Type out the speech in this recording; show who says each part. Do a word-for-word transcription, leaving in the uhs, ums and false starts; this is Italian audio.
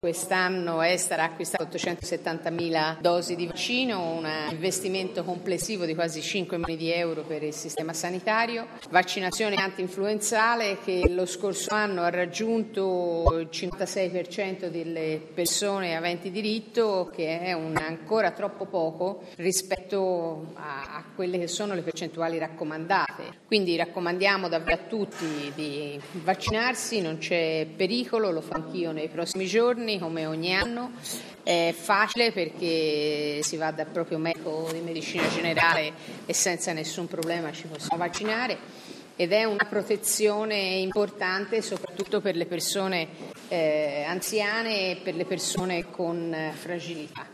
Speaker 1: Quest'anno Estar ha acquistato ottocentosettantamila dosi di vaccino, un investimento complessivo di quasi cinque milioni di euro per il sistema sanitario, vaccinazione anti-influenzale che lo scorso anno ha raggiunto il cinquantasei per cento delle persone aventi diritto, che è un ancora troppo poco rispetto a, a quelle che sono le percentuali raccomandate. Quindi raccomandiamo davvero a tutti di vaccinarsi, non c'è pericolo, lo fa anch'io nei prossimi giorni. Come ogni anno è facile perché si va dal proprio medico di medicina generale e senza nessun problema ci possiamo vaccinare, ed è una protezione importante soprattutto per le persone eh, anziane e per le persone con fragilità.